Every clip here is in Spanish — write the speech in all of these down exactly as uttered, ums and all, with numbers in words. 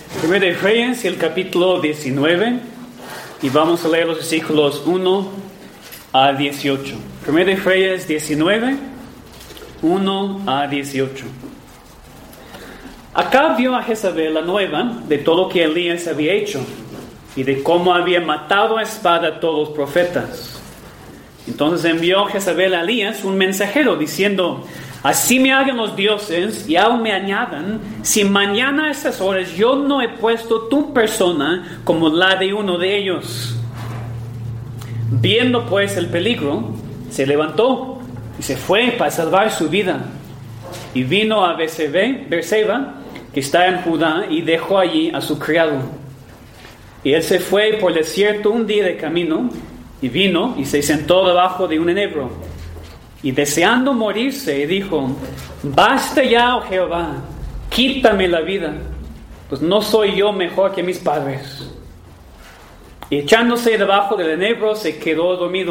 Primera de Reyes, el capítulo diecinueve, y vamos a leer los versículos uno a dieciocho. Primera de Reyes diecinueve, uno a dieciocho. Acab vio a Jezabel la nueva de todo lo que Elías había hecho y de cómo había matado a espada a todos los profetas. Entonces envió Jezabel a Elías un mensajero diciendo: así me hagan los dioses y aún me añadan, si mañana a estas horas yo no he puesto tu persona como la de uno de ellos. Viendo pues el peligro, se levantó y se fue para salvar su vida. Y vino a Beerseba, que está en Judá, y dejó allí a su criado. Y él se fue por el desierto un día de camino, y vino y se sentó debajo de un enebro. Y deseando morirse, dijo: basta ya, oh Jehová, quítame la vida, pues no soy yo mejor que mis padres. Y echándose debajo del enebro, se quedó dormido.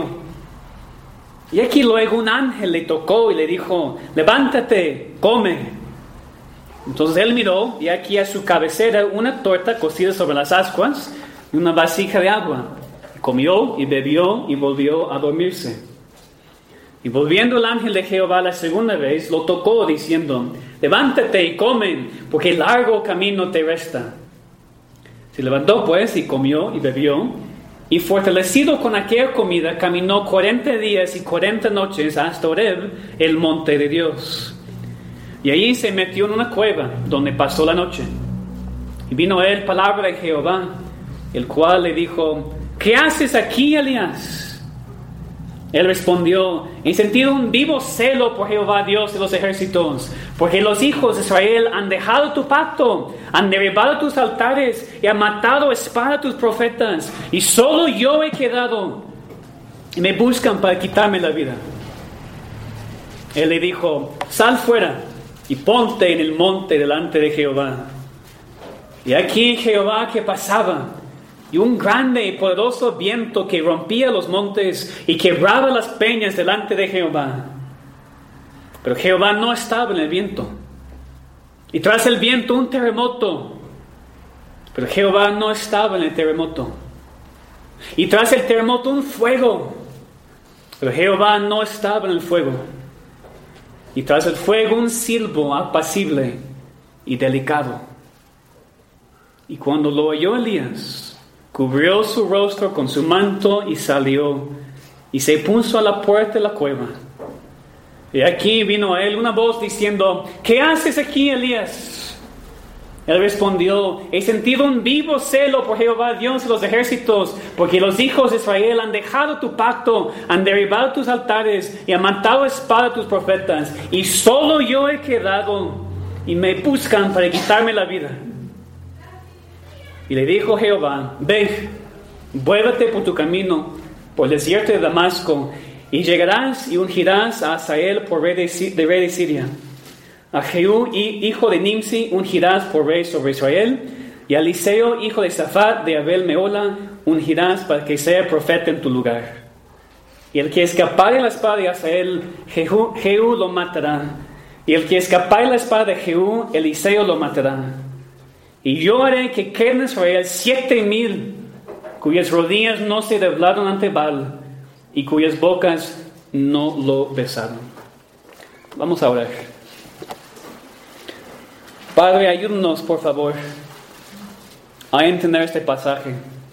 Y aquí luego un ángel le tocó y le dijo: levántate, come. Entonces él miró, y aquí a su cabecera una torta cocida sobre las ascuas y una vasija de agua. Comió y bebió y volvió a dormirse. Y volviendo el ángel de Jehová la segunda vez, lo tocó diciendo: levántate y come, porque largo camino te resta. Se levantó pues y comió y bebió, y fortalecido con aquella comida, caminó cuarenta días y cuarenta noches hasta Horeb, el monte de Dios. Y allí se metió en una cueva, donde pasó la noche. Y vino a él palabra de Jehová, el cual le dijo: ¿qué haces aquí, Elías? Él respondió: he sentido un vivo celo por Jehová Dios de los ejércitos, porque los hijos de Israel han dejado tu pacto, han derribado tus altares y han matado a espada tus profetas, y solo yo he quedado, y me buscan para quitarme la vida. Él le dijo: sal fuera y ponte en el monte delante de Jehová. Y aquí Jehová que pasaba, y un grande y poderoso viento que rompía los montes y quebraba las peñas delante de Jehová. Pero Jehová no estaba en el viento. Y tras el viento un terremoto. Pero Jehová no estaba en el terremoto. Y tras el terremoto un fuego. Pero Jehová no estaba en el fuego. Y tras el fuego un silbo apacible y delicado. Y cuando lo oyó Elías, cubrió su rostro con su manto y salió, y se puso a la puerta de la cueva. Y aquí vino a él una voz diciendo: ¿qué haces aquí, Elías? Él respondió: he sentido un vivo celo por Jehová Dios de los ejércitos, porque los hijos de Israel han dejado tu pacto, han derribado tus altares y han matado a espada a tus profetas, y solo yo he quedado, y me buscan para quitarme la vida. Y le dijo Jehová: ve, vuélvete por tu camino, por el desierto de Damasco, y llegarás y ungirás a Hazael por rey de, de rey de Siria. A Jehú, hijo de Nimsi, ungirás por rey sobre Israel, y a Eliseo, hijo de Safat, de Abel Meola, ungirás para que sea profeta en tu lugar. Y el que escapare la espada de Hazael, Jehú, Jehú lo matará. Y el que escapare la espada de Jehú, Eliseo lo matará. Y yo haré que queden en Israel siete mil, cuyas rodillas no se doblaron ante Baal, y cuyas bocas no lo besaron. Vamos a orar. Padre, ayúdanos, por favor, a entender este pasaje.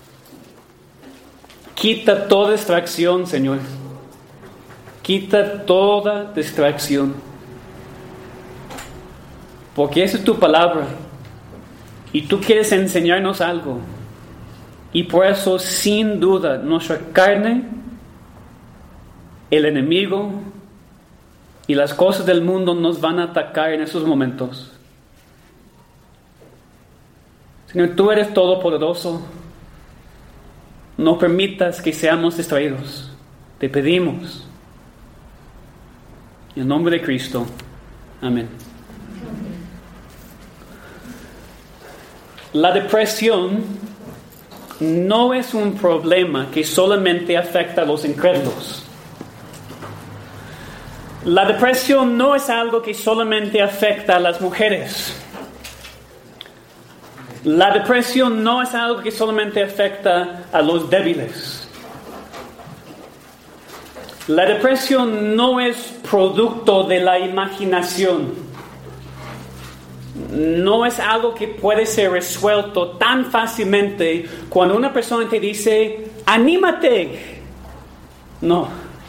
Quita toda distracción, Señor. Quita toda distracción. Porque esa es tu palabra. Y tú quieres enseñarnos algo. Y por eso, sin duda, nuestra carne, el enemigo y las cosas del mundo nos van a atacar en esos momentos. Señor, tú eres todopoderoso. No permitas que seamos distraídos. Te pedimos. En el nombre de Cristo. Amén. La depresión no es un problema que solamente afecta a los incrédulos. La depresión no es algo que solamente afecta a las mujeres. La depresión no es algo que solamente afecta a los débiles. La depresión no es producto de la imaginación. No es algo que puede ser resuelto tan fácilmente cuando una persona te dice, anímate. No.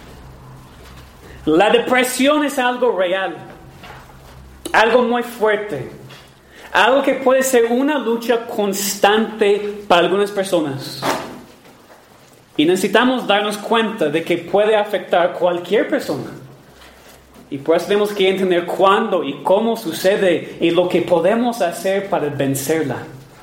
La depresión es algo real, algo muy fuerte, algo que puede ser una lucha constante para algunas personas. Y necesitamos darnos cuenta de que puede afectar a cualquier persona. Y por eso tenemos que entender cuándo y cómo sucede y lo que podemos hacer para vencerla.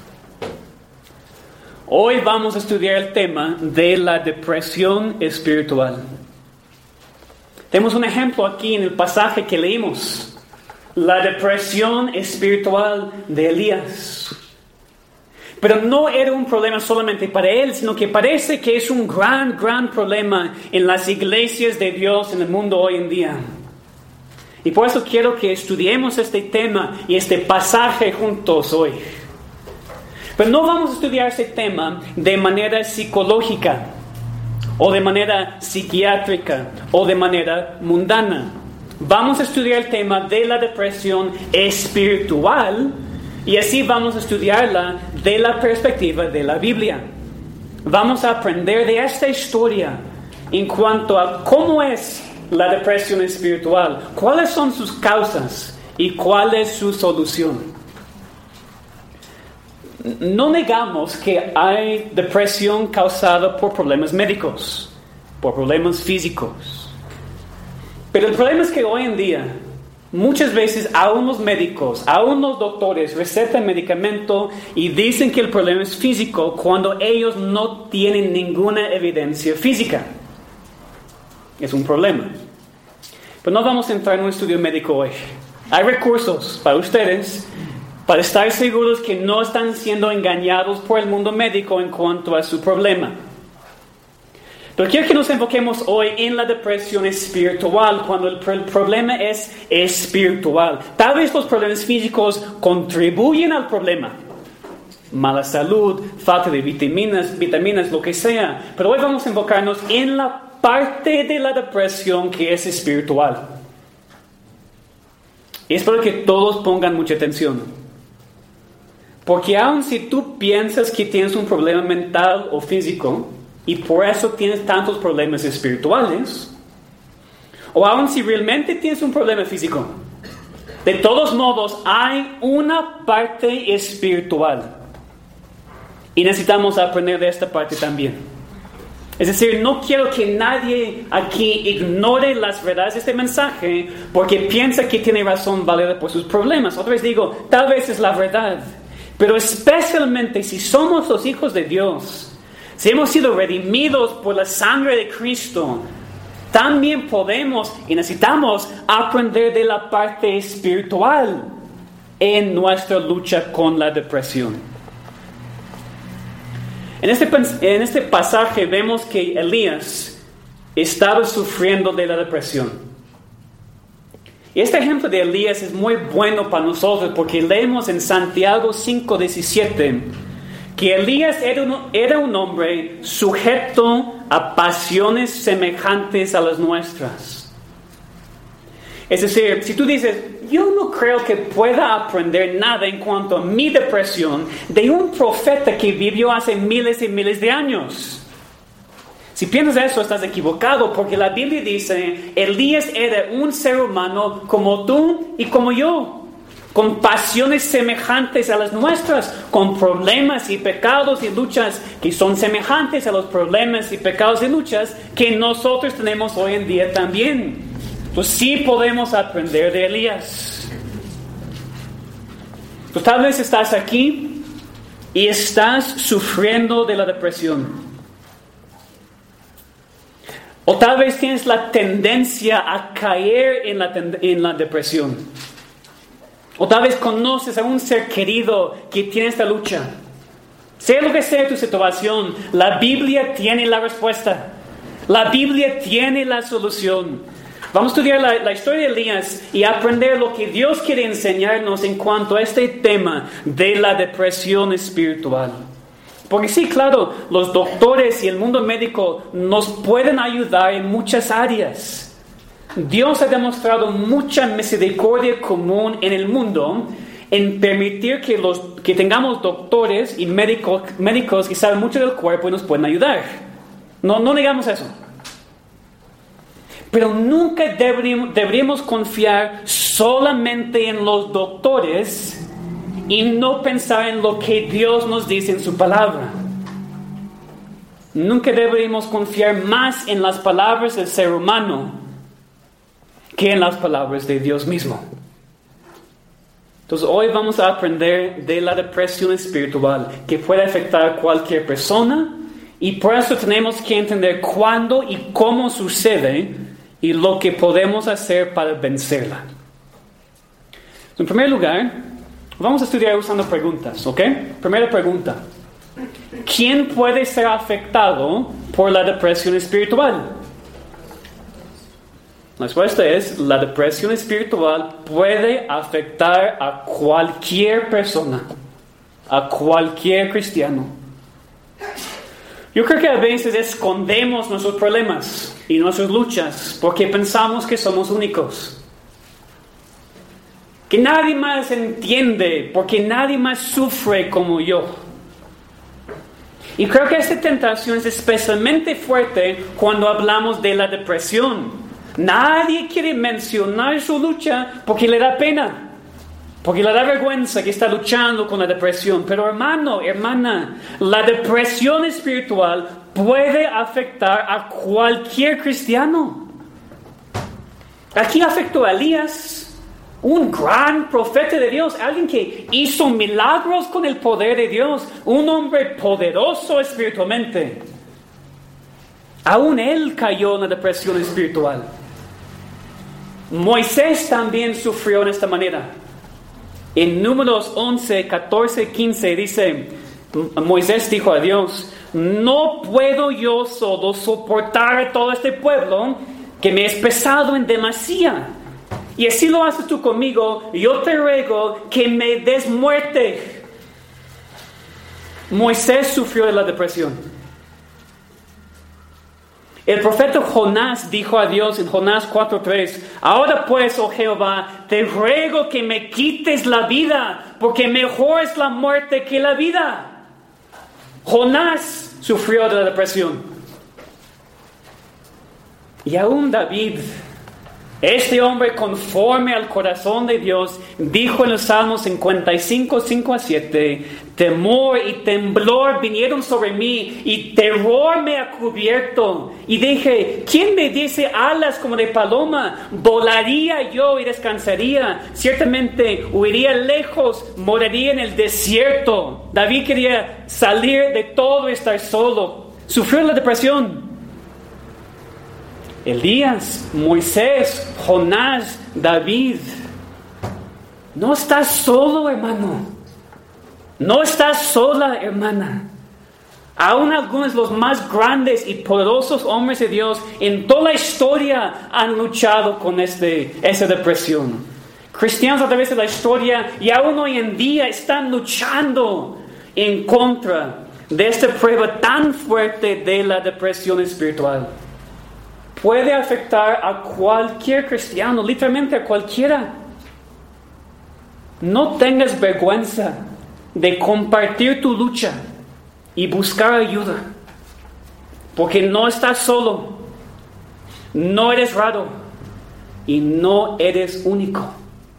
Hoy vamos a estudiar el tema de la depresión espiritual. Tenemos un ejemplo aquí en el pasaje que leímos. La depresión espiritual de Elías. Pero no era un problema solamente para él, sino que parece que es un gran, gran problema en las iglesias de Dios en el mundo hoy en día. Y por eso quiero que estudiemos este tema y este pasaje juntos hoy. Pero no vamos a estudiar este tema de manera psicológica, o de manera psiquiátrica, o de manera mundana. Vamos a estudiar el tema de la depresión espiritual, y así vamos a estudiarla de la perspectiva de la Biblia. Vamos a aprender de esta historia en cuanto a cómo es la depresión espiritual, cuáles son sus causas y cuál es su solución. No negamos que hay depresión causada por problemas médicos, por problemas físicos. Pero el problema es que hoy en día, muchas veces aún los médicos, aún los doctores recetan medicamento y dicen que el problema es físico cuando ellos no tienen ninguna evidencia física. Es un problema. Pero no vamos a entrar en un estudio médico hoy. Hay recursos para ustedes para estar seguros que no están siendo engañados por el mundo médico en cuanto a su problema. Pero quiero que nos enfoquemos hoy en la depresión espiritual, cuando el problema es espiritual. Tal vez los problemas físicos contribuyen al problema. Mala salud, falta de vitaminas, vitaminas, lo que sea. Pero hoy vamos a enfocarnos en la parte de la depresión que es espiritual. Y espero que todos pongan mucha atención. Porque aun si tú piensas que tienes un problema mental o físico, y por eso tienes tantos problemas espirituales, o aun si realmente tienes un problema físico, de todos modos hay una parte espiritual. Y necesitamos aprender de esta parte también. Es decir, no quiero que nadie aquí ignore las verdades de este mensaje porque piensa que tiene razón válida por sus problemas. Otra vez digo, tal vez es la verdad. Pero especialmente si somos los hijos de Dios, si hemos sido redimidos por la sangre de Cristo, también podemos y necesitamos aprender de la parte espiritual en nuestra lucha con la depresión. En este, en este pasaje vemos que Elías estaba sufriendo de la depresión. Y este ejemplo de Elías es muy bueno para nosotros porque leemos en Santiago cinco diecisiete que Elías era un, era un hombre sujeto a pasiones semejantes a las nuestras. Es decir, si tú dices, yo no creo que pueda aprender nada en cuanto a mi depresión de un profeta que vivió hace miles y miles de años. Si piensas eso, estás equivocado, porque la Biblia dice, Elías era un ser humano como tú y como yo, con pasiones semejantes a las nuestras, con problemas y pecados y luchas que son semejantes a los problemas y pecados y luchas que nosotros tenemos hoy en día también. Pues sí podemos aprender de Elías. Pues tal vez estás aquí y estás sufriendo de la depresión. O tal vez tienes la tendencia a caer en la, ten- en la depresión. O tal vez conoces a un ser querido que tiene esta lucha. Sea lo que sea tu situación, la Biblia tiene la respuesta. La Biblia tiene la solución. Vamos a estudiar la, la historia de Elías y aprender lo que Dios quiere enseñarnos en cuanto a este tema de la depresión espiritual. Porque sí, claro, los doctores y el mundo médico nos pueden ayudar en muchas áreas. Dios ha demostrado mucha misericordia común en el mundo en permitir que, los, que tengamos doctores y médicos, médicos que saben mucho del cuerpo y nos pueden ayudar. No, no negamos eso. Pero nunca deberíamos, deberíamos confiar solamente en los doctores y no pensar en lo que Dios nos dice en su palabra. Nunca deberíamos confiar más en las palabras del ser humano que en las palabras de Dios mismo. Entonces hoy vamos a aprender de la depresión espiritual que puede afectar a cualquier persona, y por eso tenemos que entender cuándo y cómo sucede y lo que podemos hacer para vencerla. En primer lugar, vamos a estudiar usando preguntas, ¿ok? Primera pregunta: ¿quién puede ser afectado por la depresión espiritual? La respuesta es: la depresión espiritual puede afectar a cualquier persona, a cualquier cristiano. Yo creo que a veces escondemos nuestros problemas y nuestras luchas porque pensamos que somos únicos, que nadie más entiende, porque nadie más sufre como yo. Y creo que esta tentación es especialmente fuerte cuando hablamos de la depresión. Nadie quiere mencionar su lucha porque le da pena, porque le da vergüenza que está luchando con la depresión. Pero hermano, hermana, la depresión espiritual puede afectar a cualquier cristiano. Aquí afectó a Elías, un gran profeta de Dios, alguien que hizo milagros con el poder de Dios, un hombre poderoso espiritualmente. Aún él cayó en la depresión espiritual. Moisés también sufrió en esta manera. En Números once, catorce, quince dice, Moisés dijo a Dios: no puedo yo solo soportar a todo este pueblo que me es pesado en demasía. Y así lo haces tú conmigo, yo te ruego que me des muerte. Moisés sufrió de la depresión. El profeta Jonás dijo a Dios en Jonás cuatro tres: ahora pues, oh Jehová, te ruego que me quites la vida, porque mejor es la muerte que la vida. Jonás sufrió de la depresión. Y aún David, este hombre conforme al corazón de Dios, dijo en los Salmos cincuenta y cinco, cinco a siete: temor y temblor vinieron sobre mí, y terror me ha cubierto. Y dije: ¿quién me dice alas como de paloma? Volaría yo y descansaría. Ciertamente huiría lejos, moraría en el desierto. David quería salir de todo y estar solo. Sufrió la depresión. Elías, Moisés, Jonás, David. No estás solo, hermano. No estás sola, hermana. Aún algunos de los más grandes y poderosos hombres de Dios en toda la historia han luchado con este, esa depresión. Cristianos a través de la historia y aún hoy en día están luchando en contra de esta prueba tan fuerte de la depresión espiritual. Puede afectar a cualquier cristiano, literalmente a cualquiera. No tengas vergüenza de compartir tu lucha y buscar ayuda, porque no estás solo, no eres raro y no eres único.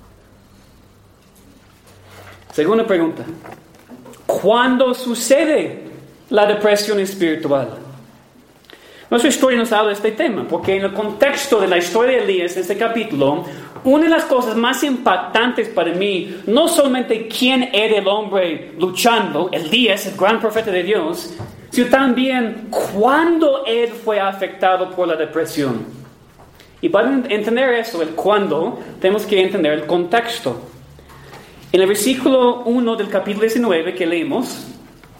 Segunda pregunta: ¿cuándo sucede la depresión espiritual? Nuestra historia nos habla de este tema, porque en el contexto de la historia de Elías, en este capítulo, una de las cosas más impactantes para mí, no solamente quién era el hombre luchando, Elías, el gran profeta de Dios, sino también cuándo él fue afectado por la depresión. Y para entender eso, el cuándo, tenemos que entender el contexto. En el versículo uno del capítulo diecinueve que leímos,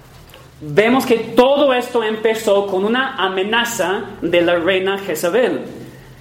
vemos que todo esto empezó con una amenaza de la reina Jezabel.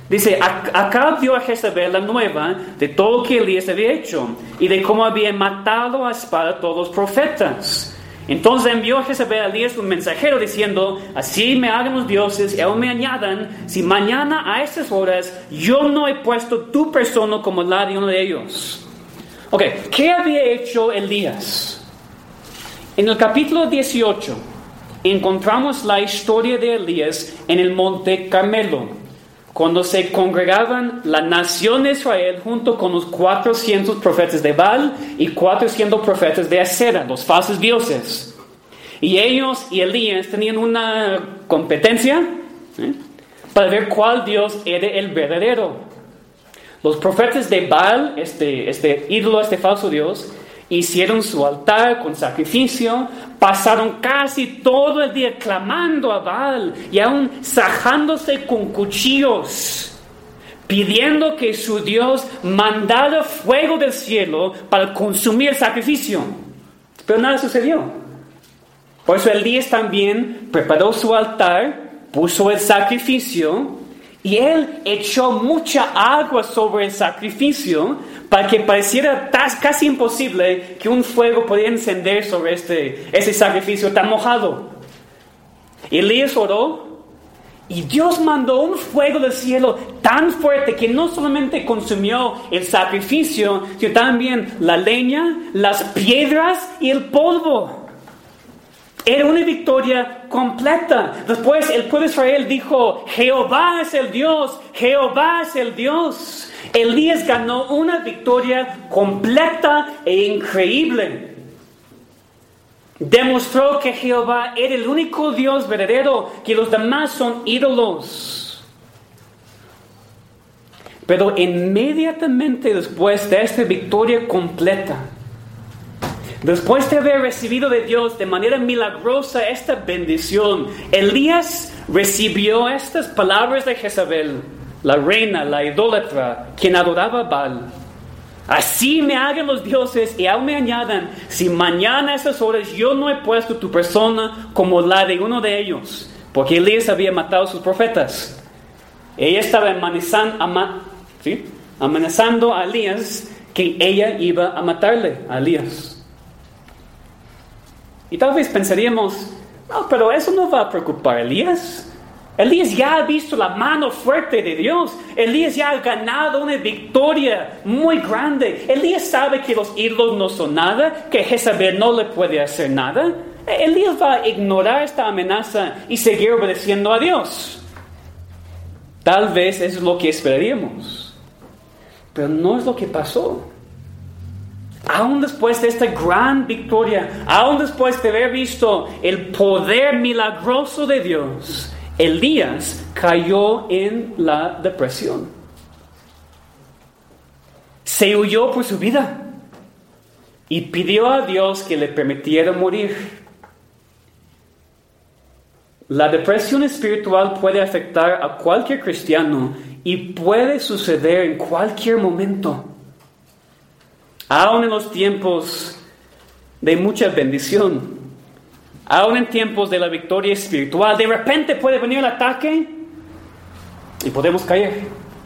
Dice, Acab dio a Jezabel la nueva de todo lo que Elías había hecho y de cómo había matado a espada a todos los profetas. Entonces envió a Jezabel a Elías un mensajero diciendo, así me hagan los dioses y aún me añadan, si mañana a estas horas yo no he puesto tu persona como la de uno de ellos. Ok, ¿qué había hecho Elías? En el capítulo dieciocho encontramos la historia de Elías en el monte Carmelo, cuando se congregaban la nación de Israel junto con los cuatrocientos profetas de Baal y cuatrocientos profetas de Asera, los falsos dioses. Y ellos y Elías tenían una competencia ¿eh? para ver cuál Dios era el verdadero. Los profetas de Baal, este, este ídolo, este falso Dios, hicieron su altar con sacrificio, pasaron casi todo el día clamando a Baal y aún sajándose con cuchillos, pidiendo que su Dios mandara fuego del cielo para consumir el sacrificio. Pero nada sucedió. Por eso Elías también preparó su altar, puso el sacrificio y él echó mucha agua sobre el sacrificio para que pareciera casi imposible que un fuego pudiera encender sobre este, ese sacrificio tan mojado. Elías oró y Dios mandó un fuego del cielo tan fuerte que no solamente consumió el sacrificio, sino también la leña, las piedras y el polvo. Era una victoria completa. Después el pueblo de Israel dijo, Jehová es el Dios, Jehová es el Dios. Elías ganó una victoria completa e increíble. Demostró que Jehová era el único Dios verdadero, que los demás son ídolos. Pero inmediatamente después de esta victoria completa, después de haber recibido de Dios de manera milagrosa esta bendición, Elías recibió estas palabras de Jezabel, la reina, la idólatra, quien adoraba a Baal. Así me hagan los dioses y aún me añadan, si mañana a esas horas yo no he puesto tu persona como la de uno de ellos, porque Elías había matado a sus profetas. Ella estaba amenazando, ama, ¿sí? amenazando a Elías que ella iba a matarle a Elías. Y tal vez pensaríamos, no, pero eso no va a preocupar a Elías. Elías ya ha visto la mano fuerte de Dios. Elías ya ha ganado una victoria muy grande. Elías sabe que los ídolos no son nada, que Jezabel no le puede hacer nada. Elías va a ignorar esta amenaza y seguir obedeciendo a Dios. Tal vez eso es lo que esperaríamos. Pero no es lo que pasó. Aún después de esta gran victoria, aún después de haber visto el poder milagroso de Dios, Elías cayó en la depresión. Se huyó por su vida y pidió a Dios que le permitiera morir. La depresión espiritual puede afectar a cualquier cristiano y puede suceder en cualquier momento. Aún en los tiempos de mucha bendición, aún en tiempos de la victoria espiritual, de repente puede venir el ataque y podemos caer.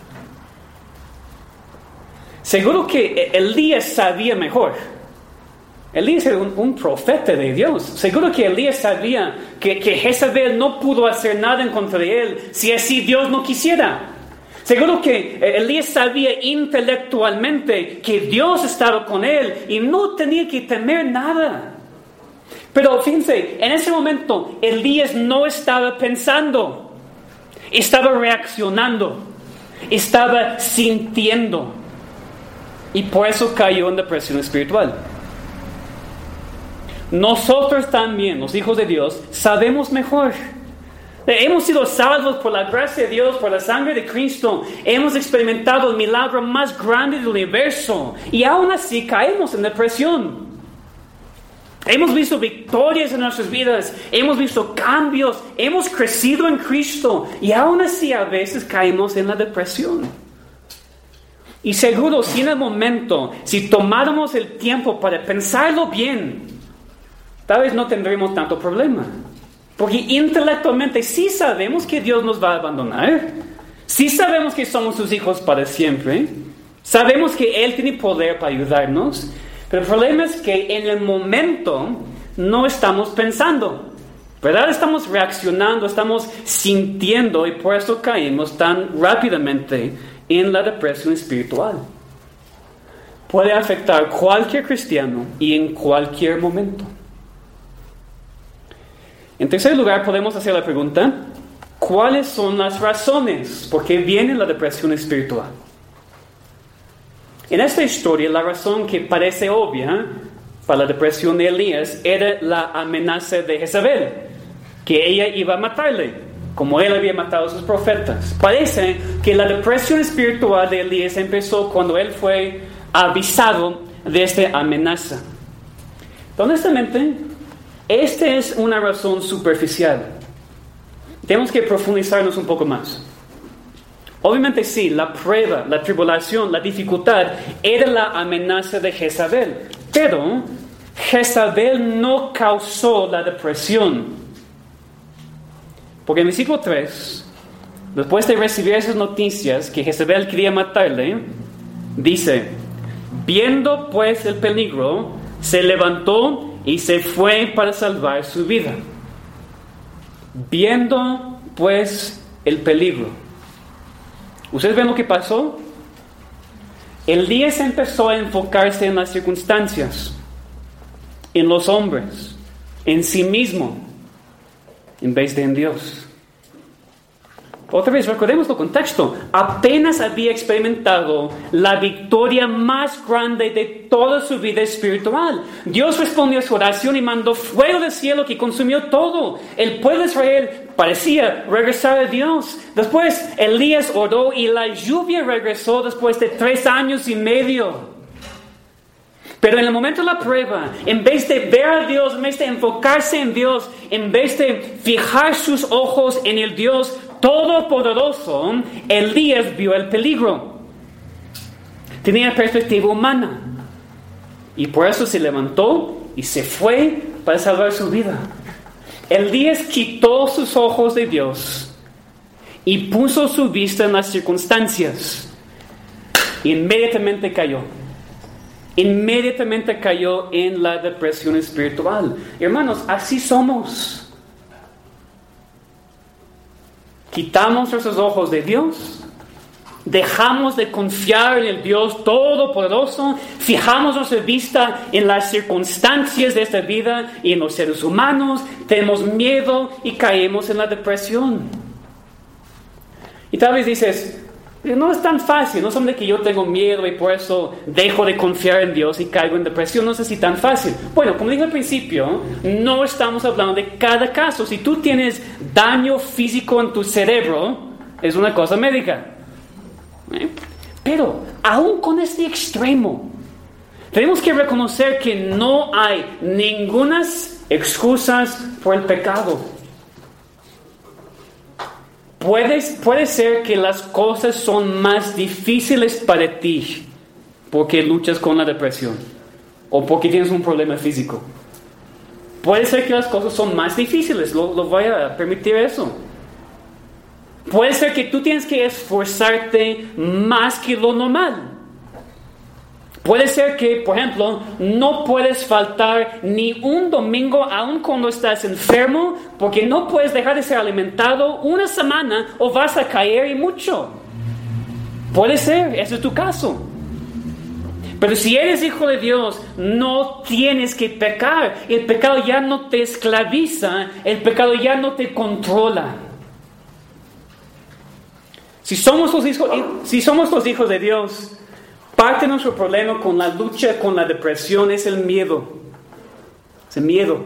Seguro que Elías sabía mejor. Elías era un, un profeta de Dios. Seguro que Elías sabía que, que Jezabel no pudo hacer nada en contra de él si así Dios no quisiera. Seguro que Elías sabía intelectualmente que Dios estaba con él y no tenía que temer nada. Pero fíjense, en ese momento Elías no estaba pensando, estaba reaccionando, estaba sintiendo. Y por eso cayó en depresión espiritual. Nosotros también, los hijos de Dios, sabemos mejor. Hemos sido salvos por la gracia de Dios, por la sangre de Cristo. Hemos experimentado el milagro más grande del universo. Y aún así caemos en depresión. Hemos visto victorias en nuestras vidas. Hemos visto cambios. Hemos crecido en Cristo. Y aún así a veces caemos en la depresión. Y seguro, si en el momento, si tomáramos el tiempo para pensarlo bien, tal vez no tendremos tanto problema. Porque intelectualmente sí sabemos que Dios nos va a abandonar. Sí sabemos que somos sus hijos para siempre. Sabemos que Él tiene poder para ayudarnos. Pero el problema es que en el momento no estamos pensando, ¿verdad? Estamos reaccionando, estamos sintiendo y por eso caemos tan rápidamente en la depresión espiritual. Puede afectar a cualquier cristiano y en cualquier momento. En tercer lugar, podemos hacer la pregunta: ¿cuáles son las razones por qué viene la depresión espiritual? En esta historia, la razón que parece obvia para la depresión de Elías era la amenaza de Jezabel, que ella iba a matarle, como él había matado a sus profetas. Parece que la depresión espiritual de Elías empezó cuando él fue avisado de esta amenaza. Honestamente, esta es una razón superficial. Tenemos que profundizarnos un poco más. Obviamente sí, la prueba, la tribulación, la dificultad era la amenaza de Jezabel. Pero Jezabel no causó la depresión. Porque en el versículo tres, después de recibir esas noticias que Jezabel quería matarle, dice: viendo pues el peligro, se levantó y se fue para salvar su vida. Viendo pues el peligro. ¿Ustedes ven lo que pasó? Elías empezó a enfocarse en las circunstancias, en los hombres, en sí mismo, en vez de en Dios. Otra vez, recordemos el contexto. Apenas había experimentado la victoria más grande de toda su vida espiritual. Dios respondió a su oración y mandó fuego del cielo que consumió todo. El pueblo de Israel parecía regresar a Dios. Después Elías oró y la lluvia regresó después de tres años y medio. Pero en el momento de la prueba, en vez de ver a Dios, en vez de enfocarse en Dios, en vez de fijar sus ojos en el Dios Todopoderoso, Elías vio el peligro. Tenía perspectiva humana. Y por eso se levantó y se fue para salvar su vida. Elías quitó sus ojos de Dios y puso su vista en las circunstancias. Inmediatamente cayó. Inmediatamente cayó en la depresión espiritual. Hermanos, así somos. Quitamos nuestros ojos de Dios, dejamos de confiar en el Dios Todopoderoso, fijamos nuestra vista en las circunstancias de esta vida y en los seres humanos, tenemos miedo y caemos en la depresión. Y tal vez dices: no es tan fácil, no es solamente que yo tengo miedo y por eso dejo de confiar en Dios y caigo en depresión, no es así tan fácil. Bueno, como dije al principio, no estamos hablando de cada caso. Si tú tienes daño físico en tu cerebro, es una cosa médica. ¿Eh? Pero, aún con este extremo, tenemos que reconocer que no hay ningunas excusas por el pecado. Puede, puede ser que las cosas son más difíciles para ti porque luchas con la depresión o porque tienes un problema físico. Puede ser que las cosas son más difíciles, lo, lo voy a permitir eso. Puede ser que tú tienes que esforzarte más que lo normal. Puede ser que, por ejemplo, no puedes faltar ni un domingo aun cuando estás enfermo porque no puedes dejar de ser alimentado una semana o vas a caer y mucho. Puede ser, ese es tu caso. Pero si eres hijo de Dios, no tienes que pecar. El pecado ya no te esclaviza, el pecado ya no te controla. Si somos los hijos, si somos los hijos de Dios, parte de nuestro problema con la lucha con la depresión es el miedo. Es el miedo.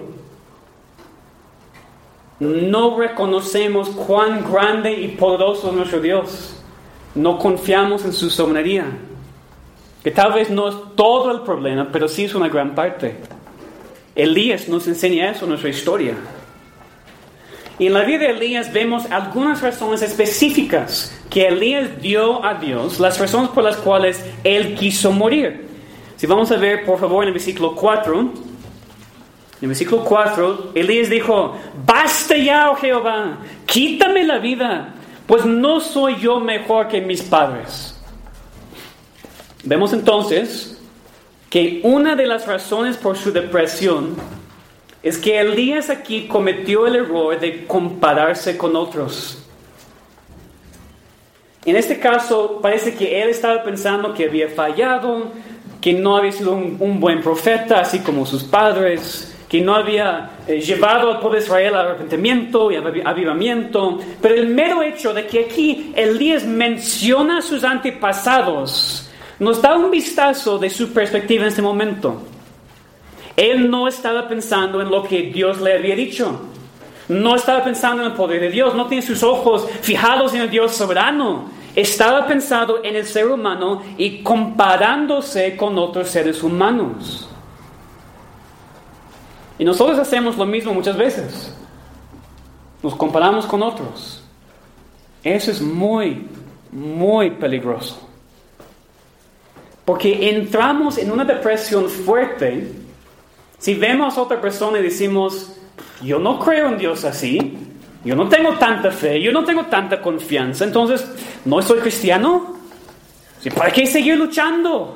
No reconocemos cuán grande y poderoso es nuestro Dios. No confiamos en su soberanía. Que tal vez no es todo el problema, pero sí es una gran parte. Elías nos enseña eso en nuestra historia. Y en la vida de Elías vemos algunas razones específicas que Elías dio a Dios, las razones por las cuales él quiso morir. Si vamos a ver, por favor, en el versículo cuatro. En el versículo cuatro, Elías dijo: basta ya, oh Jehová, quítame la vida, pues no soy yo mejor que mis padres. Vemos entonces que una de las razones por su depresión es que Elías aquí cometió el error de compararse con otros. En este caso, parece que él estaba pensando que había fallado, que no había sido un, un buen profeta, así como sus padres, que no había eh, llevado al pueblo de Israel al arrepentimiento y al avivamiento. Pero el mero hecho de que aquí Elías menciona a sus antepasados nos da un vistazo de su perspectiva en este momento. Él no estaba pensando en lo que Dios le había dicho. No estaba pensando en el poder de Dios. No tiene sus ojos fijados en el Dios soberano. Estaba pensando en el ser humano y comparándose con otros seres humanos. Y nosotros hacemos lo mismo muchas veces. Nos comparamos con otros. Eso es muy, muy peligroso. Porque entramos en una depresión fuerte si vemos a otra persona y decimos, yo no creo en Dios así, yo no tengo tanta fe, yo no tengo tanta confianza, entonces no soy cristiano. ¿Para qué seguir luchando?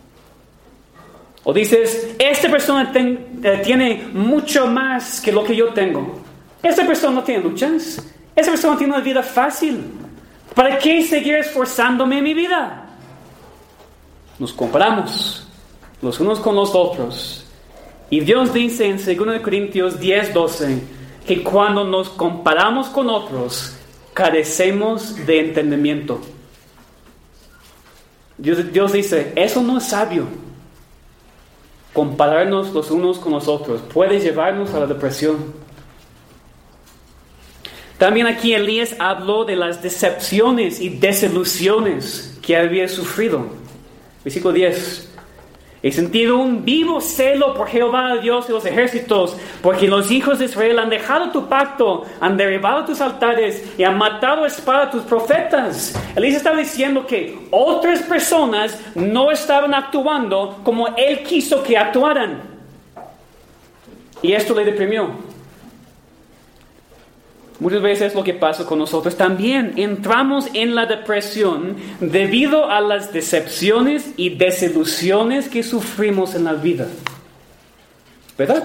O dices, esta persona ten, eh, tiene mucho más que lo que yo tengo. Esta persona no tiene luchas, esta persona tiene una vida fácil. ¿Para qué seguir esforzándome en mi vida? Nos comparamos los unos con los otros. Y Dios dice en segunda Corintios diez doce que cuando nos comparamos con otros, carecemos de entendimiento. Dios, Dios dice, eso no es sabio. Compararnos los unos con los otros puede llevarnos a la depresión. También aquí Elías habló de las decepciones y desilusiones que había sufrido. Versículo diez. He sentido un vivo celo por Jehová, Dios de los ejércitos, porque los hijos de Israel han dejado tu pacto, han derribado tus altares y han matado a espada a tus profetas. Elías estaba diciendo que otras personas no estaban actuando como él quiso que actuaran. Y esto le deprimió. Muchas veces es lo que pasa con nosotros también. Entramos en la depresión debido a las decepciones y desilusiones que sufrimos en la vida. ¿Verdad?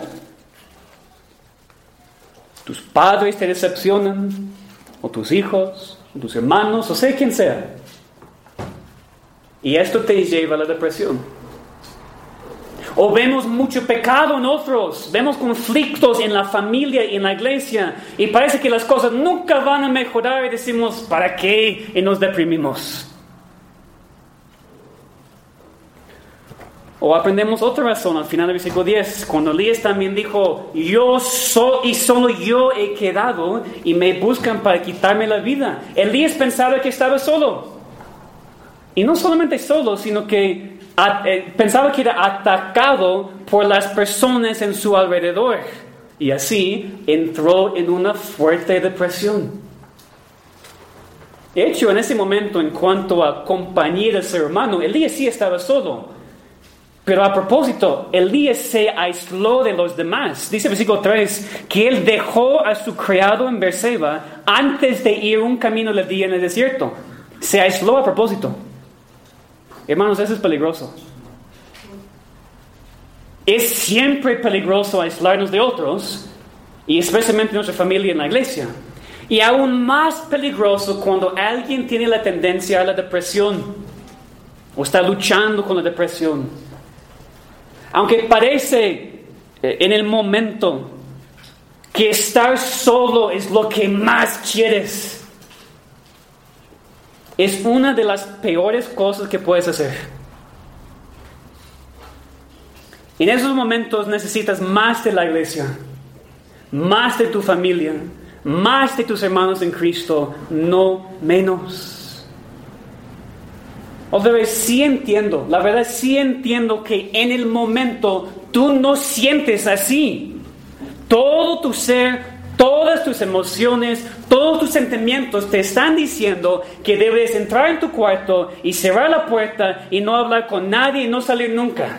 Tus padres te decepcionan, o tus hijos, o tus hermanos, o sea quien sea. Y esto te lleva a la depresión. O vemos mucho pecado en otros, vemos conflictos en la familia y en la iglesia, y parece que las cosas nunca van a mejorar y decimos, ¿para qué? Y nos deprimimos. O aprendemos otra razón al final del versículo diez, cuando Elías también dijo, yo soy y solo yo he quedado y me buscan para quitarme la vida. Elías pensaba que estaba solo. Y no solamente solo, sino que pensaba que era atacado por las personas en su alrededor. Y así entró en una fuerte depresión. De hecho, en ese momento, en cuanto a compañía del ser humano, Elías sí estaba solo. Pero a propósito, Elías se aisló de los demás. Dice el versículo tres, que él dejó a su criado en Beerseba antes de ir un camino de día en el desierto. Se aisló a propósito. Hermanos, eso es peligroso. Es siempre peligroso aislarnos de otros, y especialmente nuestra familia en la iglesia. Y aún más peligroso cuando alguien tiene la tendencia a la depresión, o está luchando con la depresión. Aunque parece en el momento que estar solo es lo que más quieres, es una de las peores cosas que puedes hacer. En esos momentos necesitas más de la iglesia, más de tu familia, más de tus hermanos en Cristo, no menos. Otra vez, sí entiendo, la verdad sí entiendo que en el momento tú no sientes así. Todo tu ser, todas tus emociones, todos tus sentimientos te están diciendo que debes entrar en tu cuarto y cerrar la puerta y no hablar con nadie y no salir nunca.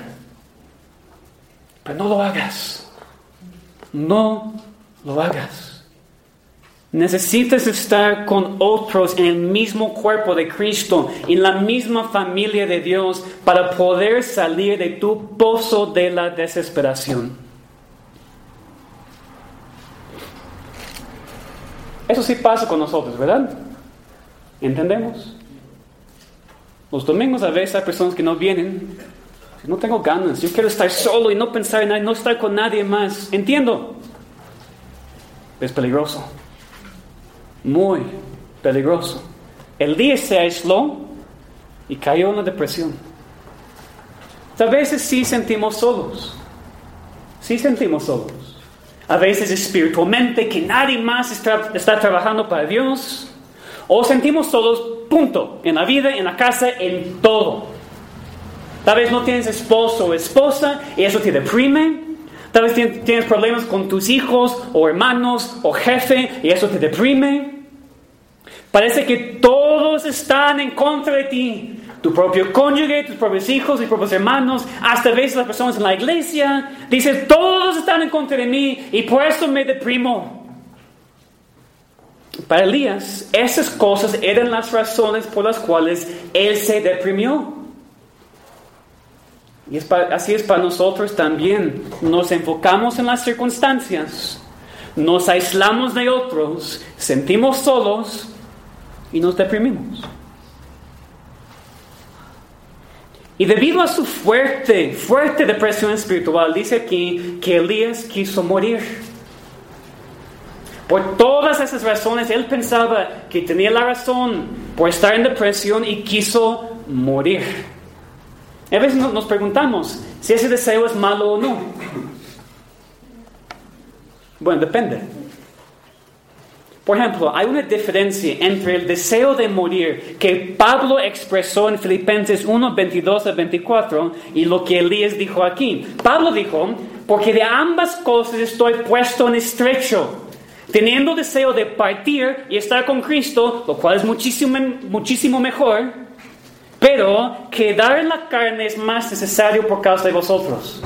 Pero no lo hagas. No lo hagas. Necesitas estar con otros en el mismo cuerpo de Cristo, en la misma familia de Dios, para poder salir de tu pozo de la desesperación. Eso sí pasa con nosotros, ¿verdad? ¿Entendemos? Los domingos a veces hay personas que no vienen. No tengo ganas, yo quiero estar solo y no pensar en nada, no estar con nadie más. Entiendo. Es peligroso. Muy peligroso. El día se aisló y cayó en la depresión. A veces sí sentimos solos. Sí sentimos solos. A veces espiritualmente que nadie más está, está trabajando para Dios. O sentimos solos, punto. En la vida, en la casa, en todo. Tal vez no tienes esposo o esposa y eso te deprime. Tal vez tienes problemas con tus hijos o hermanos o jefe y eso te deprime. Parece que todos están en contra de ti. Tu propio cónyuge, tus propios hijos, tus propios hermanos, hasta a veces las personas en la iglesia. Dicen, todos están en contra de mí y por eso me deprimo. Para Elías, esas cosas eran las razones por las cuales él se deprimió. Y es para, así es para nosotros también. Nos enfocamos en las circunstancias, nos aislamos de otros, sentimos solos y nos deprimimos. Y debido a su fuerte, fuerte depresión espiritual, dice aquí que Elías quiso morir. Por todas esas razones, él pensaba que tenía la razón por estar en depresión y quiso morir. A veces nos preguntamos si ese deseo es malo o no. Bueno, depende. Por ejemplo, hay una diferencia entre el deseo de morir que Pablo expresó en Filipenses uno, veintidós a veinticuatro y lo que Elías dijo aquí. Pablo dijo, porque de ambas cosas estoy puesto en estrecho, teniendo deseo de partir y estar con Cristo, lo cual es muchísimo, muchísimo mejor, pero quedar en la carne es más necesario por causa de vosotros.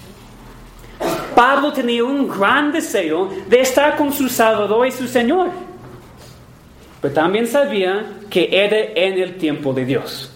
Pablo tenía un gran deseo de estar con su Salvador y su Señor, pero también sabía que era en el tiempo de Dios.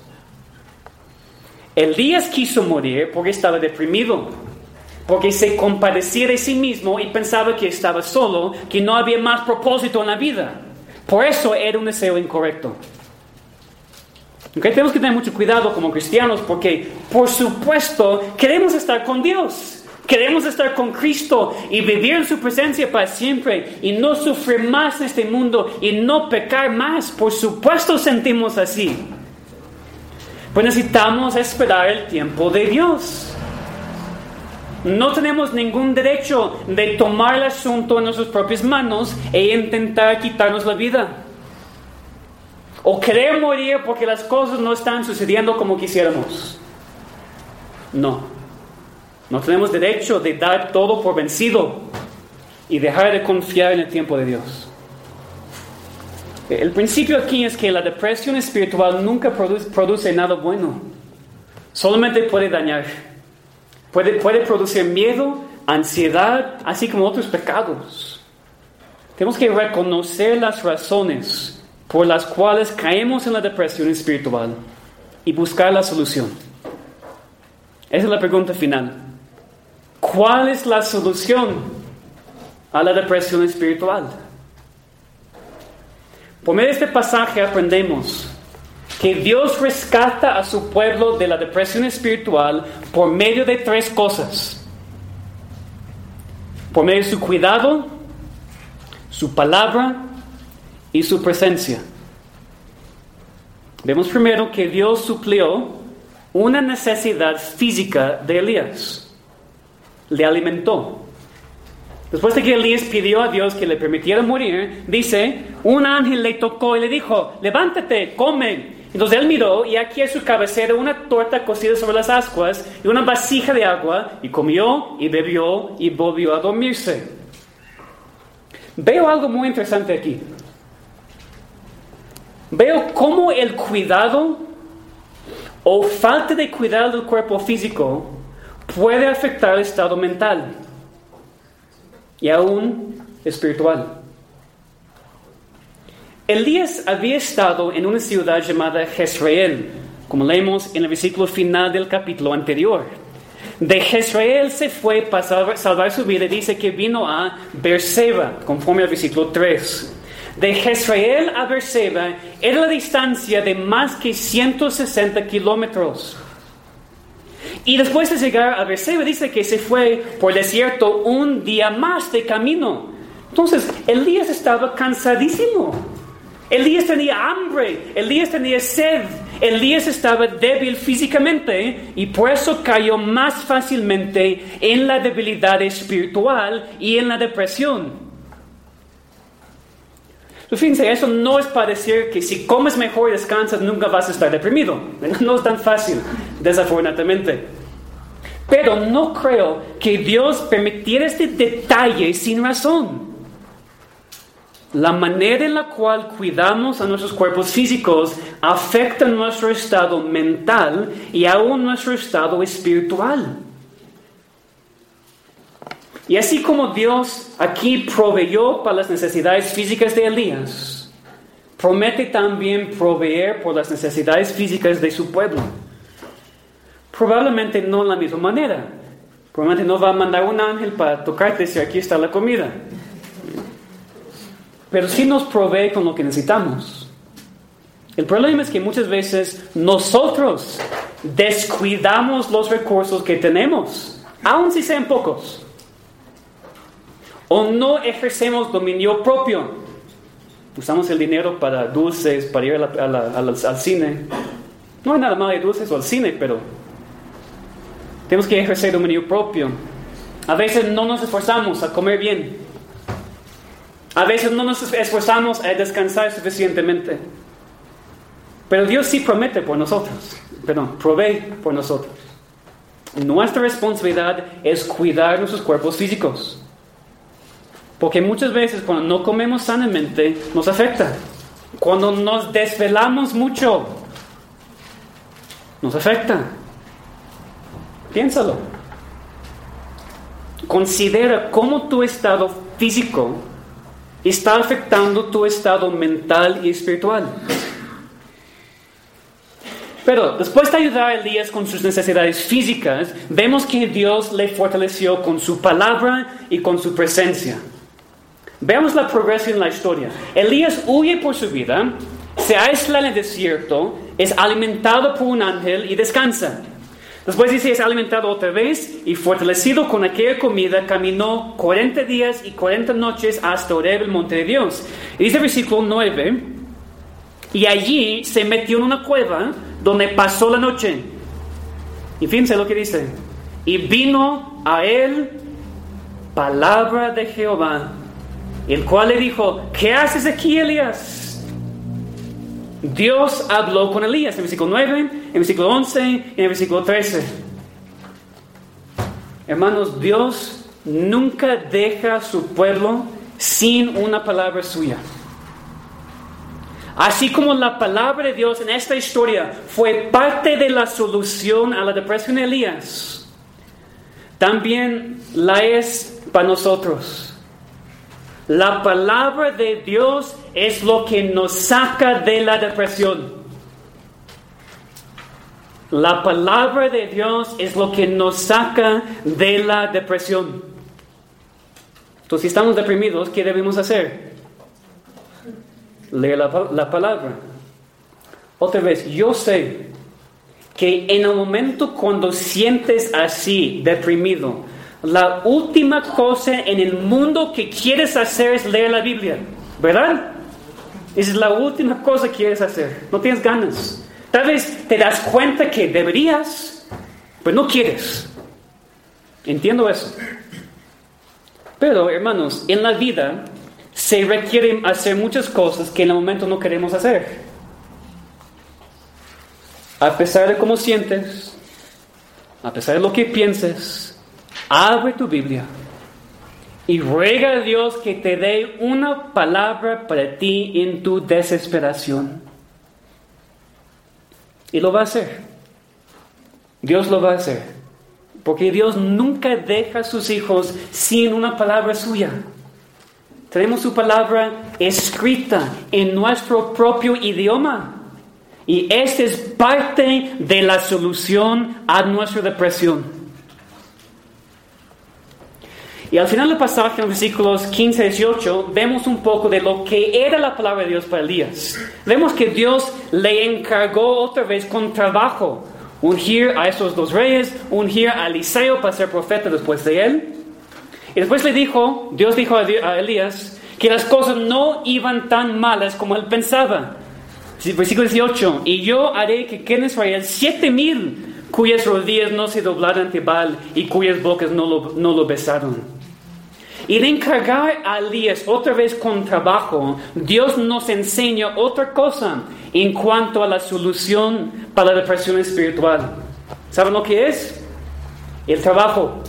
Elías quiso morir porque estaba deprimido, porque se compadecía de sí mismo y pensaba que estaba solo, que no había más propósito en la vida. Por eso era un deseo incorrecto. Okay, tenemos que tener mucho cuidado como cristianos porque, por supuesto, queremos estar con Dios. Queremos estar con Cristo y vivir en su presencia para siempre y no sufrir más en este mundo y no pecar más. Por supuesto sentimos así. Pues necesitamos esperar el tiempo de Dios. No tenemos ningún derecho de tomar el asunto en nuestras propias manos e intentar quitarnos la vida. O querer morir porque las cosas no están sucediendo como quisiéramos. No. No tenemos derecho de dar todo por vencido y dejar de confiar en el tiempo de Dios. El principio aquí es que la depresión espiritual nunca produce, produce nada bueno. Solamente puede dañar. Puede, puede producir miedo, ansiedad, así como otros pecados. Tenemos que reconocer las razones por las cuales caemos en la depresión espiritual y buscar la solución. Esa es la pregunta final. ¿Cuál es la solución a la depresión espiritual? Por medio de este pasaje aprendemos que Dios rescata a su pueblo de la depresión espiritual por medio de tres cosas. Por medio de su cuidado, su palabra y su presencia. Vemos primero que Dios suplió una necesidad física de Elías. Le alimentó. Después de que Elías pidió a Dios que le permitiera morir, dice, un ángel le tocó y le dijo, levántate, come. Entonces él miró y aquí a su cabecera una torta cocida sobre las ascuas y una vasija de agua, y comió y bebió y volvió a dormirse. Veo algo muy interesante aquí. Veo cómo el cuidado o falta de cuidado del cuerpo físico puede afectar el estado mental y aún espiritual. Elías había estado en una ciudad llamada Jezreel, como leemos en el versículo final del capítulo anterior. De Jezreel se fue para salvar, salvar su vida, dice que vino a Beerseba, conforme al versículo tres. De Jezreel a Beerseba era la distancia de más que ciento sesenta kilómetros. Y después de llegar a Beerseba, dice que se fue por el desierto un día más de camino. Entonces, Elías estaba cansadísimo. Elías tenía hambre, Elías tenía sed, Elías estaba débil físicamente y por eso cayó más fácilmente en la debilidad espiritual y en la depresión. Fíjense, eso no es para decir que si comes mejor y descansas nunca vas a estar deprimido. No es tan fácil, desafortunadamente. Pero no creo que Dios permitiera este detalle sin razón. La manera en la cual cuidamos a nuestros cuerpos físicos afecta nuestro estado mental y aún nuestro estado espiritual. Y así como Dios aquí proveyó para las necesidades físicas de Elías, promete también proveer por las necesidades físicas de su pueblo. Probablemente no de la misma manera. Probablemente no va a mandar un ángel para tocarte si aquí está la comida. Pero sí nos provee con lo que necesitamos. El problema es que muchas veces nosotros descuidamos los recursos que tenemos, aun si sean pocos. O no ejercemos dominio propio. Usamos el dinero para dulces, para ir a la, a la, a la, al cine. No hay nada malo de dulces o al cine, pero tenemos que ejercer dominio propio. A veces no nos esforzamos a comer bien. A veces no nos esforzamos a descansar suficientemente. Pero Dios sí promete por nosotros. Perdón, provee por nosotros. Nuestra responsabilidad es cuidar nuestros cuerpos físicos. Porque muchas veces cuando no comemos sanamente nos afecta. Cuando nos desvelamos mucho nos afecta. Piénsalo. Considera cómo tu estado físico está afectando tu estado mental y espiritual. Pero después de ayudar a Elías con sus necesidades físicas, vemos que Dios le fortaleció con su palabra y con su presencia. Veamos la progresión en la historia. Elías huye por su vida, se aísla en el desierto, es alimentado por un ángel y descansa. Después dice, es alimentado otra vez y fortalecido con aquella comida, caminó cuarenta días y cuarenta noches hasta Horeb, el monte de Dios. Y dice el versículo nueve, y allí se metió en una cueva donde pasó la noche. Y fíjense lo que dice. Y vino a él palabra de Jehová, el cual le dijo, ¿qué haces aquí, Elías? Dios habló con Elías en el versículo nueve, en el versículo once y en el versículo trece. Hermanos, Dios nunca deja a su pueblo sin una palabra suya. Así como la palabra de Dios en esta historia fue parte de la solución a la depresión de Elías, también la es para nosotros. La palabra de Dios es lo que nos saca de la depresión. La palabra de Dios es lo que nos saca de la depresión. Entonces, si estamos deprimidos, ¿qué debemos hacer? Leer la, la palabra. Otra vez, yo sé que en el momento cuando sientes así, deprimido, la última cosa en el mundo que quieres hacer es leer la Biblia, ¿verdad? Esa es la última cosa que quieres hacer. No tienes ganas. Tal vez te das cuenta que deberías, pero no quieres. Entiendo eso. Pero, hermanos, en la vida se requieren hacer muchas cosas que en el momento no queremos hacer. A pesar de cómo sientes, a pesar de lo que pienses, abre tu Biblia y ruega a Dios que te dé una palabra para ti en tu desesperación. Y lo va a hacer. Dios lo va a hacer. Porque Dios nunca deja a sus hijos sin una palabra suya. Tenemos su palabra escrita en nuestro propio idioma. Y esta es parte de la solución a nuestra depresión. Y al final del pasaje, en los versículos quince a dieciocho, vemos un poco de lo que era la palabra de Dios para Elías. Vemos que Dios le encargó otra vez con trabajo ungir a estos dos reyes, ungir a Eliseo para ser profeta después de él. Y después le dijo, Dios dijo a Elías que las cosas no iban tan malas como él pensaba. Versículo dieciocho, y yo haré que queden en Israel siete mil cuyas rodillas no se doblaron ante Baal y cuyas bocas no lo, no lo besaron. Y de encargar a Elías otra vez con trabajo, Dios nos enseña otra cosa en cuanto a la solución para la depresión espiritual. ¿Saben lo que es? El trabajo.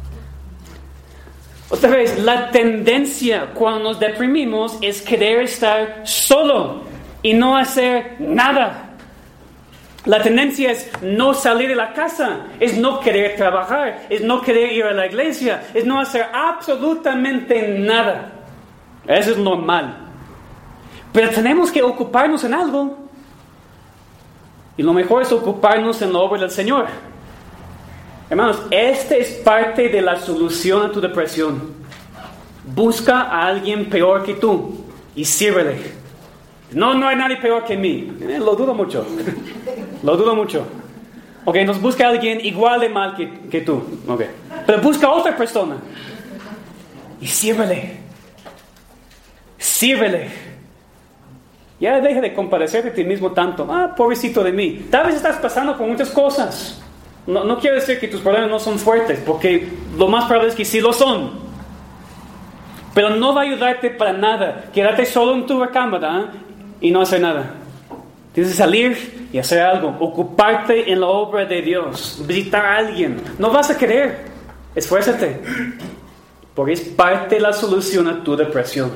Otra vez, la tendencia cuando nos deprimimos es querer estar solo y no hacer nada. La tendencia es no salir de la casa, es no querer trabajar, es no querer ir a la iglesia, es no hacer absolutamente nada. Eso es normal. Pero tenemos que ocuparnos en algo. Y lo mejor es ocuparnos en la obra del Señor. Hermanos, esta es parte de la solución a tu depresión. Busca a alguien peor que tú y sírvele. No, no hay nadie peor que mí. Eh, lo dudo mucho. Lo dudo mucho. Ok, nos busca alguien igual de mal que, que tú. Ok. Pero busca a otra persona. Y sírvele. Sírvele. Ya deja de compadecerte de ti mismo tanto. Ah, pobrecito de mí. Tal vez estás pasando por muchas cosas. No, no quiero decir que tus problemas no son fuertes, porque lo más probable es que sí lo son. Pero no va a ayudarte para nada. Quédate solo en tu recámara, ¿eh? Y no hacer nada. Tienes que salir y hacer algo. Ocuparte en la obra de Dios. Visitar a alguien. No vas a querer. Esfuérzate. Porque es parte de la solución a tu depresión.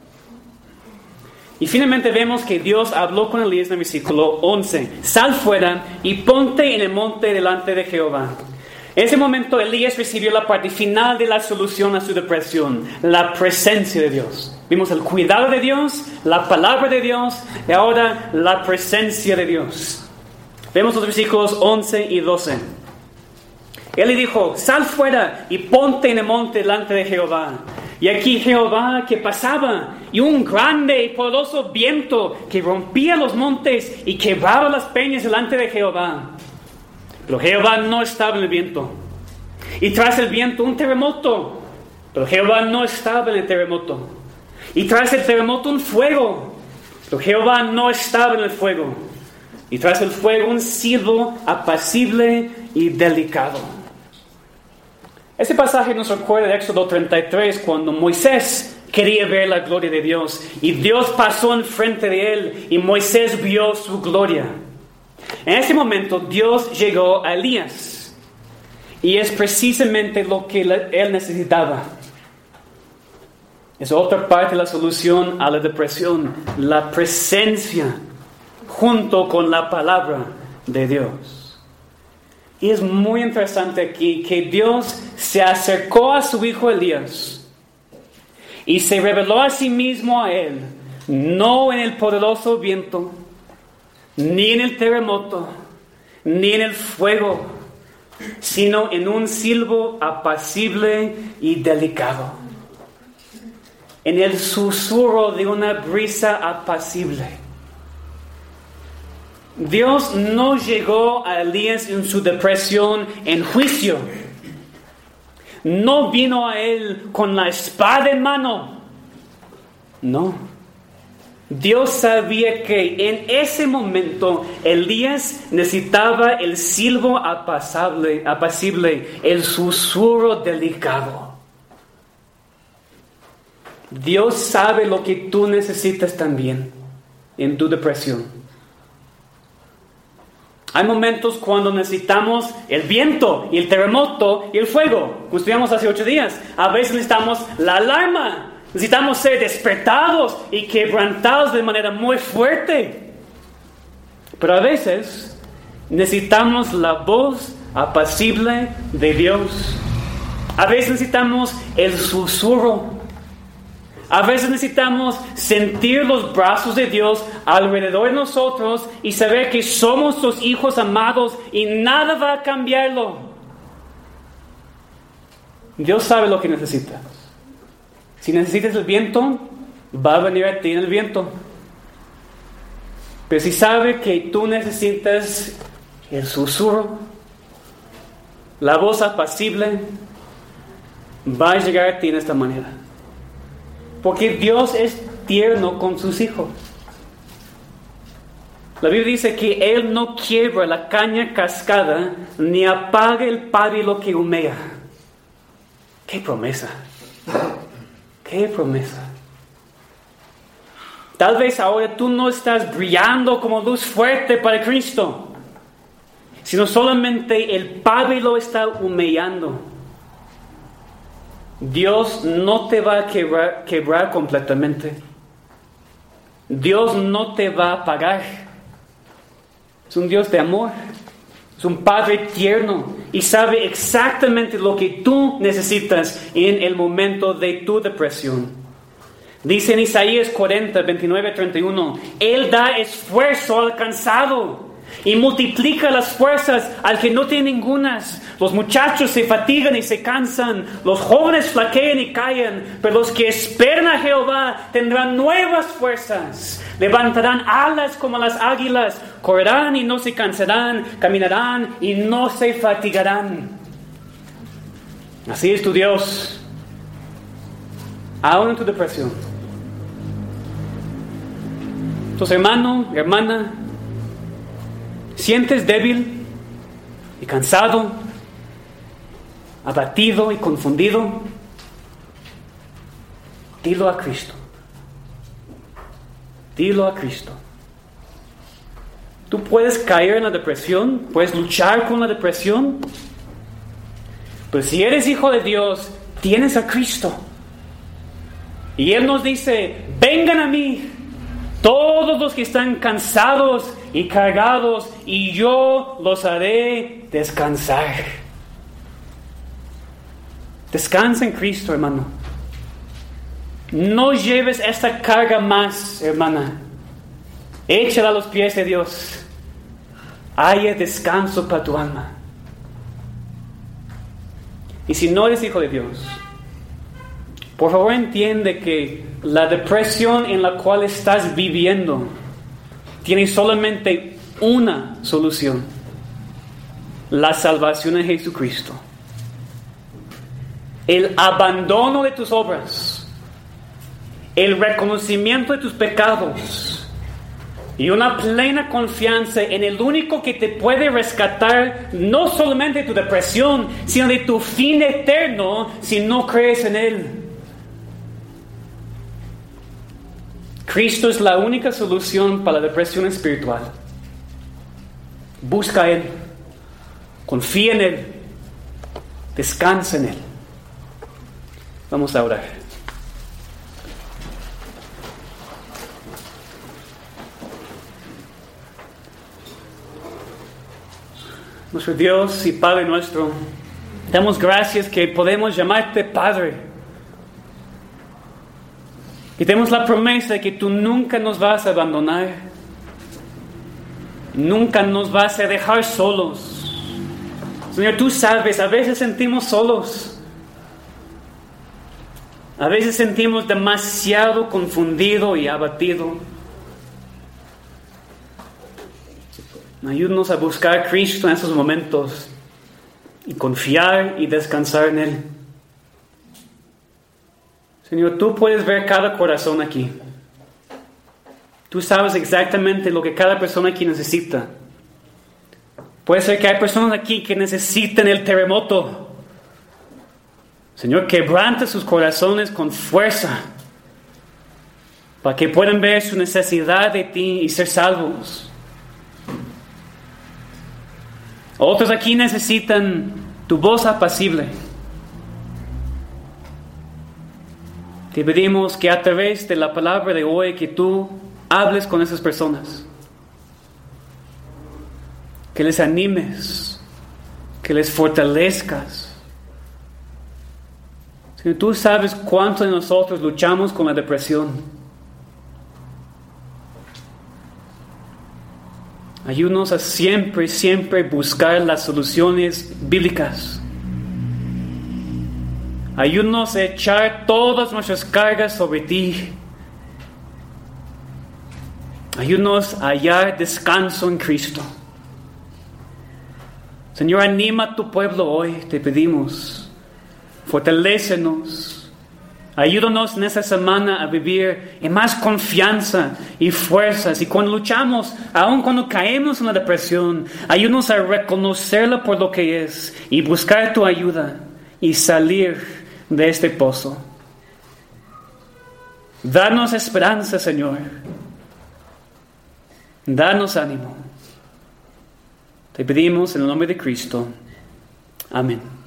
Y finalmente vemos que Dios habló con Elías en el versículo once. Sal fuera y ponte en el monte delante de Jehová. En ese momento Elías recibió la parte final de la solución a su depresión. La presencia de Dios. Vimos el cuidado de Dios, la palabra de Dios y ahora la presencia de Dios. Vemos los versículos once y doce. Él le dijo, sal fuera y ponte en el monte delante de Jehová. Y aquí Jehová que pasaba y un grande y poderoso viento que rompía los montes y quebraba las peñas delante de Jehová. Pero Jehová no estaba en el viento. Y tras el viento un terremoto. Pero Jehová no estaba en el terremoto. Y tras el terremoto un fuego. Pero Jehová no estaba en el fuego. Y tras el fuego un silbo apacible y delicado. Este pasaje nos recuerda de Éxodo treinta y tres, cuando Moisés quería ver la gloria de Dios. Y Dios pasó enfrente de él y Moisés vio su gloria. En ese momento Dios llegó a Elías. Y es precisamente lo que él necesitaba. Es otra parte de la solución a la depresión. La presencia junto con la palabra de Dios. Y es muy interesante aquí que Dios se acercó a su hijo Elías. Y se reveló a sí mismo a él. No en el poderoso viento. Ni en el terremoto. Ni en el fuego. Sino en un silbo apacible y delicado. En el susurro de una brisa apacible. Dios no llegó a Elías en su depresión en juicio. No vino a él con la espada en mano. No. Dios sabía que en ese momento Elías necesitaba el silbo apacible, apacible, el susurro delicado. Dios sabe lo que tú necesitas también en tu depresión. Hay momentos cuando necesitamos el viento y el terremoto y el fuego, como estudiamos hace ocho días. A veces necesitamos la alarma. Necesitamos ser despertados y quebrantados de manera muy fuerte. Pero a veces necesitamos la voz apacible de Dios. A veces necesitamos el susurro. A veces necesitamos sentir los brazos de Dios alrededor de nosotros y saber que somos sus hijos amados y nada va a cambiarlo. Dios sabe lo que necesitas. Si necesitas el viento, va a venir a ti en el viento. Pero si sabe que tú necesitas el susurro, la voz apacible, va a llegar a ti en esta manera. Porque Dios es tierno con sus hijos. La Biblia dice que Él no quiebra la caña cascada ni apaga el pábilo que humea. ¡Qué promesa! ¡Qué promesa! Tal vez ahora tú no estás brillando como luz fuerte para Cristo, sino solamente el pábilo está humeando. Dios no te va a quebrar, quebrar completamente. Dios no te va a apagar. Es un Dios de amor. Es un Padre tierno y sabe exactamente lo que tú necesitas en el momento de tu depresión. Dice en Isaías cuarenta, veintinueve, treinta y uno, Él da esfuerzo al cansado y multiplica las fuerzas al que no tiene ningunas. Los muchachos se fatigan y se cansan, los jóvenes flaquean y caen, pero los que esperan a Jehová tendrán nuevas fuerzas. Levantarán alas como las águilas, correrán y no se cansarán, caminarán y no se fatigarán. Así es tu Dios, aún en tu depresión. Entonces, hermano, hermana, ¿sientes débil y cansado, abatido y confundido? Dilo a Cristo. Dilo a Cristo. Tú puedes caer en la depresión, puedes luchar con la depresión, pero si eres hijo de Dios, tienes a Cristo. Y Él nos dice, vengan a mí, todos los que están cansados y cargados, y yo los haré descansar. Descansa en Cristo, hermano. No lleves esta carga más, hermana. Échala a los pies de Dios. Haya descanso para tu alma. Y si no eres hijo de Dios, por favor entiende que la depresión en la cual estás viviendo tiene solamente una solución: la salvación en Jesucristo. El abandono de tus obras, el reconocimiento de tus pecados y una plena confianza en el único que te puede rescatar no solamente de tu depresión, sino de tu fin eterno si no crees en Él. Cristo es la única solución para la depresión espiritual. Busca a Él, confía en Él, descansa en Él. Vamos a orar. Nuestro Dios y Padre nuestro, damos gracias que podemos llamarte Padre. Y tenemos la promesa de que tú nunca nos vas a abandonar, nunca nos vas a dejar solos. Señor, tú sabes, a veces sentimos solos, a veces sentimos demasiado confundido y abatido. Ayúdanos a buscar a Cristo en esos momentos y confiar y descansar en Él. Señor, tú puedes ver cada corazón aquí. Tú sabes exactamente lo que cada persona aquí necesita. Puede ser que hay personas aquí que necesitan el terremoto. Señor, quebranta sus corazones con fuerza para que puedan ver su necesidad de ti y ser salvos. Otros aquí necesitan tu voz apacible. Te pedimos que a través de la palabra de hoy, que tú hables con esas personas, que les animes, que les fortalezcas. Señor, tú sabes cuánto de nosotros luchamos con la depresión. Ayúdanos a siempre, siempre buscar las soluciones bíblicas. Ayúdanos a echar todas nuestras cargas sobre ti. Ayúdanos a hallar descanso en Cristo. Señor, anima a tu pueblo hoy, te pedimos. Fortalécenos. Ayúdanos en esta semana a vivir en más confianza y fuerzas. Y cuando luchamos, aun cuando caemos en la depresión, ayúdanos a reconocerla por lo que es y buscar tu ayuda y salir de este pozo. Danos esperanza, Señor. Danos ánimo. Te pedimos en el nombre de Cristo. Amén.